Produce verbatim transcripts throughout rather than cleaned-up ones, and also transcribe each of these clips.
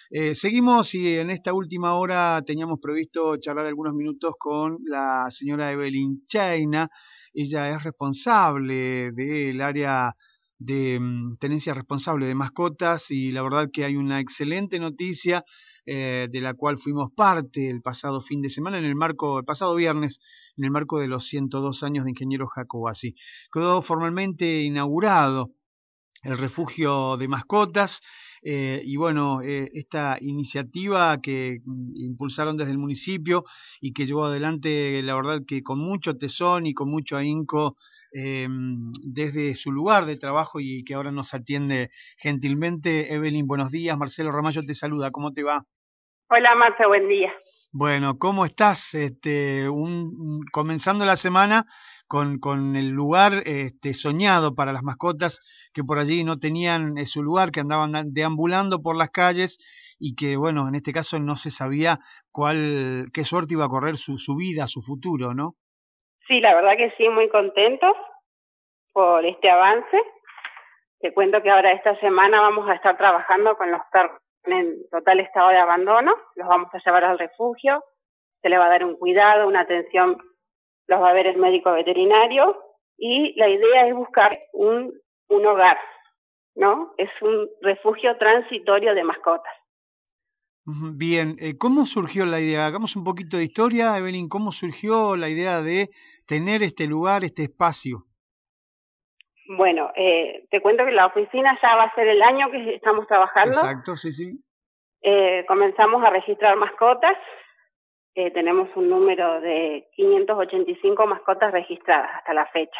Eh, seguimos y en esta última hora teníamos previsto charlar algunos minutos con la señora Evelyn Chaina. Ella es responsable del área de mm, tenencia responsable de mascotas y la verdad que hay una excelente noticia eh, de la cual fuimos parte el pasado fin de semana, en el marco, el pasado viernes, en el marco de los ciento dos años de Ingeniero Jacobacci. Quedó formalmente inaugurado el refugio de mascotas. Eh, y bueno, eh, esta iniciativa que mm, impulsaron desde el municipio y que llevó adelante, la verdad que con mucho tesón y con mucho ahínco eh, desde su lugar de trabajo y que ahora nos atiende gentilmente. Evelyn, buenos días. Marcelo Ramallo te saluda. ¿Cómo te va? Hola Marta, buen día. Bueno, ¿cómo estás? Este, un, un- comenzando la semana con, con el lugar este, soñado para las mascotas que por allí no tenían eh, su lugar, que andaban da- deambulando por las calles y que, bueno, en este caso no se sabía cuál, qué suerte iba a correr su, su vida, su futuro, ¿no? Sí, la verdad que sí, muy contentos por este avance. Te cuento que ahora esta semana vamos a estar trabajando con los perros en total estado de abandono. Los vamos a llevar al refugio, se les va a dar un cuidado, una atención, los va a ver el médico veterinario y la idea es buscar un, un hogar, ¿no? Es un refugio transitorio de mascotas. Ujú. Bien, eh, ¿cómo surgió la idea? Hagamos un poquito de historia, Evelyn, ¿cómo surgió la idea de tener este lugar, este espacio? Bueno, eh, te cuento que la oficina ya va a ser el año que estamos trabajando. Exacto, sí, sí. Eh, comenzamos a registrar mascotas. Eh, tenemos un número de quinientas ochenta y cinco mascotas registradas hasta la fecha.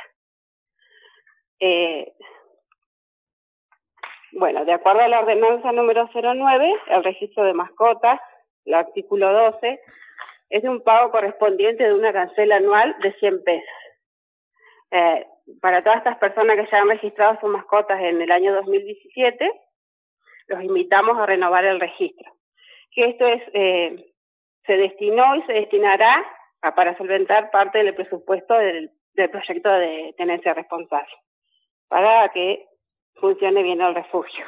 Eh, bueno, de acuerdo a la ordenanza número cero nueve, el registro de mascotas, el artículo doce, es de un pago correspondiente de una cancela anual de cien pesos. Eh, para todas estas personas que ya han registrado sus mascotas en el año dos mil diecisiete, los invitamos a renovar el registro. Que esto es, eh, se destinó y se destinará a, para solventar parte del presupuesto del, del proyecto de tenencia responsable, para que funcione bien el refugio.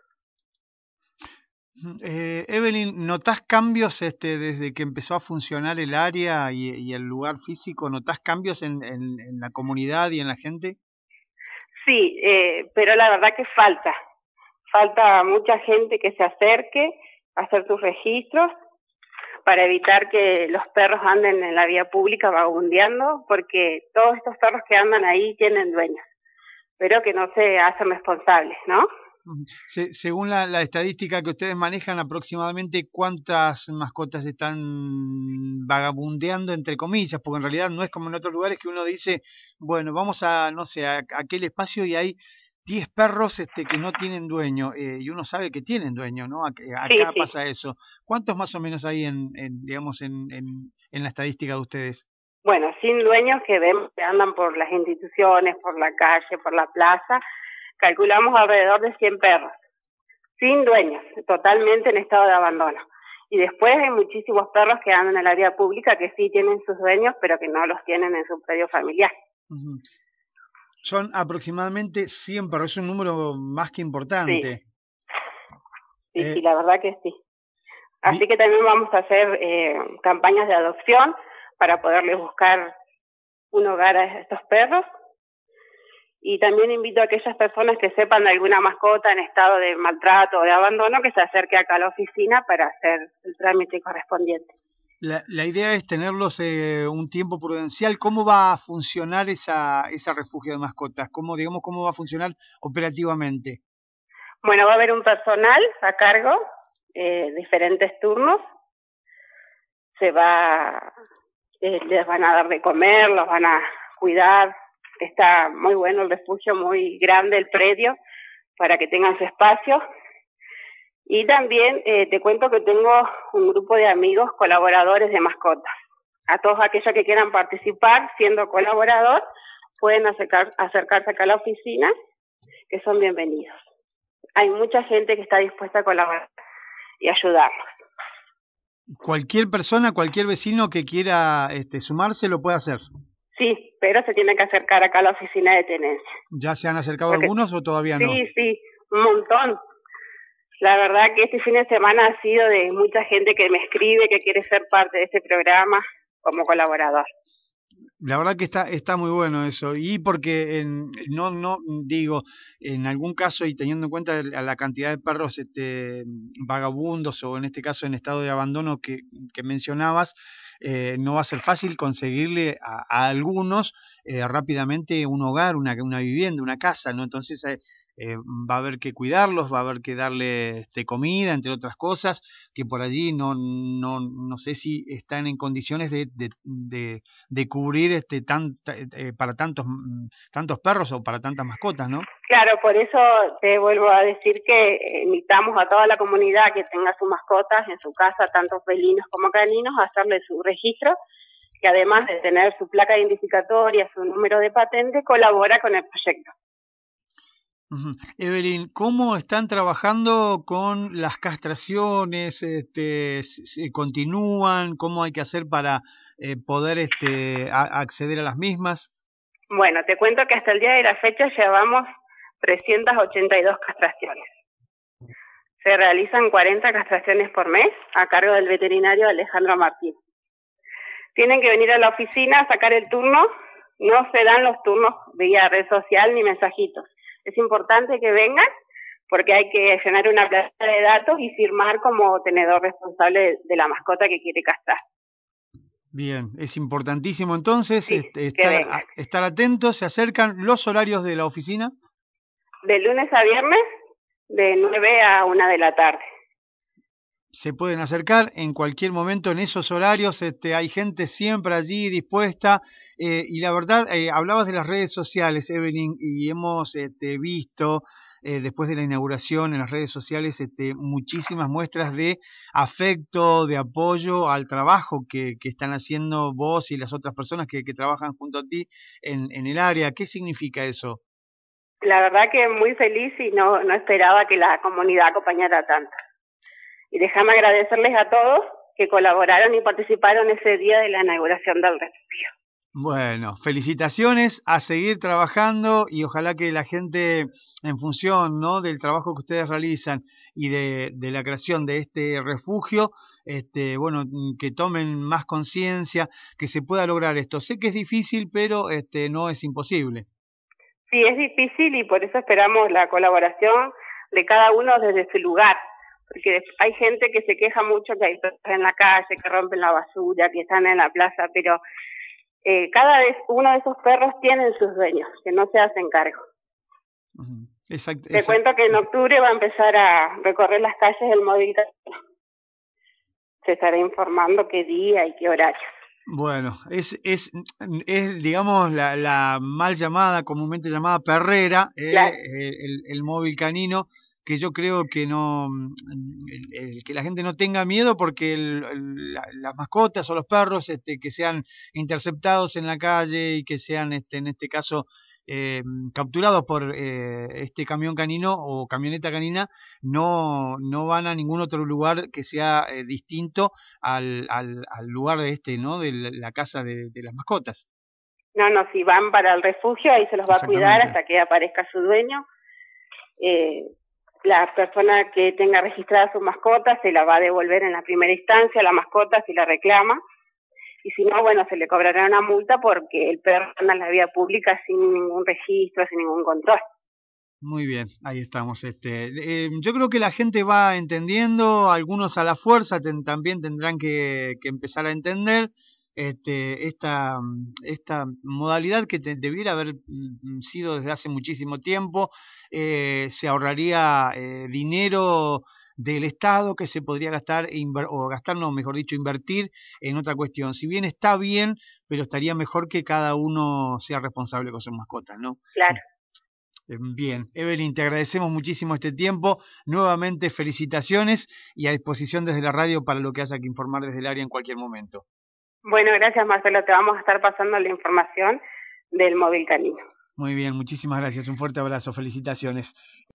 Eh, Evelyn, ¿notás cambios este, desde que empezó a funcionar el área y, y el lugar físico? ¿Notás cambios en, en- en la comunidad y en la gente? Sí, eh, pero la verdad que falta, falta mucha gente que se acerque a hacer sus registros para evitar que los perros anden en la vía pública vagabundeando, porque todos estos perros que andan ahí tienen dueños, pero que no se hacen responsables, ¿no? Ujú. Se- según la, la estadística que ustedes manejan, aproximadamente cuántas mascotas están vagabundeando, entre comillas, porque en realidad no es como en otros lugares que uno dice, bueno, vamos a, no sé, a, a aquel espacio y hay diez perros este, que no tienen dueño, eh, y uno sabe que tienen dueño, ¿no? Ac- Sí, Acá sí. pasa eso. ¿Cuántos más o menos hay en, en, digamos, en, en, en la estadística de ustedes? Bueno, sin dueños que vemos que andan por las instituciones, por la calle, por la plaza, calculamos alrededor de cien perros, sin dueños, totalmente en estado de abandono. Y después hay muchísimos perros que andan en la vía pública que sí tienen sus dueños, pero que no los tienen en su predio familiar. Ujú. Son aproximadamente cien perros, es un número más que Sí, importante. sí, sí, Eh, la verdad que sí. Así vi- que también vamos a hacer eh, campañas de adopción para poderles buscar un hogar a estos perros. Y también invito a aquellas personas que sepan de alguna mascota en estado de maltrato o de abandono que se acerque acá a la oficina para hacer el trámite correspondiente. La, la idea es tenerlos eh, un tiempo prudencial. ¿Cómo va a funcionar esa, ese refugio de mascotas? ¿Cómo, digamos, cómo va a funcionar operativamente? Bueno, va a haber un personal a cargo, eh, diferentes turnos. Se va, eh, les van a dar de comer, los van a cuidar. Está muy bueno el refugio, muy grande el predio para que tengan su espacio. Y también eh, te cuento que tengo un grupo de amigos colaboradores de mascotas. A todos aquellos que quieran participar siendo colaborador, pueden acercar, acercarse acá a la oficina, que son bienvenidos. Hay mucha gente que está dispuesta a colaborar y ayudarnos. Cualquier persona, cualquier vecino que quiera este, sumarse lo puede hacer. Sí, pero se tienen que acercar acá a la oficina de tenencia. ¿Ya se han acercado Porque algunos o todavía no? sí, sí, un montón. La verdad que este fin de semana ha sido de mucha gente que me escribe, que quiere ser parte de este programa como colaborador. La verdad que está, está muy bueno eso. Y porque en, no, no digo, en algún caso, y teniendo en cuenta la, la cantidad de perros este, vagabundos o en este caso en estado de abandono que, que mencionabas, eh, no va a ser fácil conseguirle a, a algunos eh, rápidamente un hogar, una, una vivienda, una casa, ¿no? Entonces eh, eh, va a haber que cuidarlos, va a haber que darle este, comida, entre otras cosas, que por allí no, no, no sé si están en condiciones de, de, de de cubrir este tan, eh, para tantos tantos perros o para tantas mascotas, ¿no? Claro, por eso te vuelvo a decir que invitamos a toda la comunidad que tenga sus mascotas en su casa, tanto felinos como caninos, a hacerle su registro, que además de tener su placa identificatoria, su número de patente, colabora con el proyecto. Uh-huh. Evelyn, ¿cómo están trabajando con las castraciones? Este, ¿se continúan? ¿Cómo hay que hacer para eh, poder este, a, acceder a las mismas? Bueno, te cuento que hasta el día de la fecha llevamos trescientas ochenta y dos castraciones. Se realizan cuarenta castraciones por mes a cargo del veterinario Alejandro Martín. Tienen que venir a la oficina a sacar el turno. No se dan los turnos vía red social ni mensajitos. Es importante que vengan porque hay que llenar una plaza de datos y firmar como tenedor responsable de la mascota que quiere castrar. Bien, es importantísimo entonces sí, este, estar, a, estar atentos. ¿Se acercan los horarios de la oficina? De lunes a viernes, de nueve a una de la tarde. Se pueden acercar en cualquier momento en esos horarios, este, hay gente siempre allí dispuesta, eh, y la verdad, eh, hablabas de las redes sociales, Evelyn, y hemos este, visto eh, después de la inauguración en las redes sociales este, muchísimas muestras de afecto, de apoyo al trabajo que, que están haciendo vos y las otras personas que, que trabajan junto a ti en, en el área. ¿Qué significa eso? La verdad que muy feliz y no, no esperaba que la comunidad acompañara tanto. Y déjame agradecerles a todos que colaboraron y participaron ese día de la inauguración del refugio. Bueno, felicitaciones, a seguir trabajando y ojalá que la gente, en función, ¿no?, del trabajo que ustedes realizan y de, de la creación de este refugio, este, bueno, que tomen más conciencia, que se pueda lograr esto. Sé que es difícil, pero este, no es imposible. Sí, es difícil y por eso esperamos la colaboración de cada uno desde su lugar. Porque hay gente que se queja mucho que hay perros en la calle, que rompen la basura, que están en la plaza, pero eh, cada vez uno de esos perros tiene sus dueños, que no se hacen cargo. Uh-huh. Exact, Te exact. cuento que en octubre va a empezar a recorrer las calles del móvil. Se estará informando qué día y qué horario. Bueno, es, es, es digamos, la, la mal llamada, comúnmente llamada perrera, eh, claro. el, el móvil canino, que yo creo que no, el, el, que la gente no tenga miedo porque el, el, la, las mascotas o los perros este, que sean interceptados en la calle y que sean, este, en este caso, eh, capturados por eh, este camión canino o camioneta canina, no, no van a ningún otro lugar que sea eh, distinto al, al, al lugar de este, ¿no?, de la casa de, de las mascotas. No, no, si van para el refugio, ahí se los va a cuidar hasta que aparezca su dueño. Eh, la persona que tenga registrada su mascota se la va a devolver en la primera instancia, la mascota si la reclama, y si no, bueno, se le cobrará una multa porque el perro anda en la vía pública sin ningún registro, sin ningún control. Muy bien, ahí estamos. Este, eh, yo creo que la gente va entendiendo, algunos a la fuerza ten, también tendrán que, que empezar a entender este, esta, esta modalidad que te, debiera haber sido desde hace muchísimo tiempo. Eh, se ahorraría eh, dinero del Estado que se podría gastar, o gastar, no, mejor dicho, invertir en otra cuestión. Si bien está bien, pero estaría mejor que cada uno sea responsable con sus mascotas, ¿no? Claro. Bien, Evelyn, te agradecemos muchísimo este tiempo. Nuevamente, felicitaciones y a disposición desde la radio para lo que haya que informar desde el área en cualquier momento. Bueno, gracias, Marcelo. Te vamos a estar pasando la información del móvil canino. Muy bien, muchísimas gracias. Un fuerte abrazo. Felicitaciones.